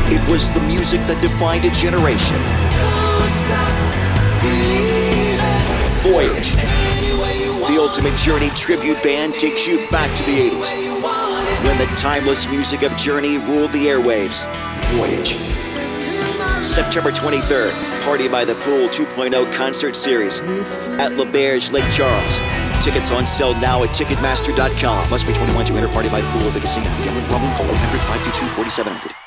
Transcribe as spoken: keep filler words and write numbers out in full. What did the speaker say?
It was the music that defined a generation. Voyage, the ultimate Journey tribute band, takes you back to the eighties, when the timeless music of Journey ruled the airwaves. Voyage. September twenty-third, Party by the Pool two point oh concert series at L'Auberge, Lake Charles. Tickets on sale now at Ticketmaster dot com. Must be twenty-one to enter Party by the Pool of the casino. Gambling problem? Call eight hundred, five two two, four seven zero zero.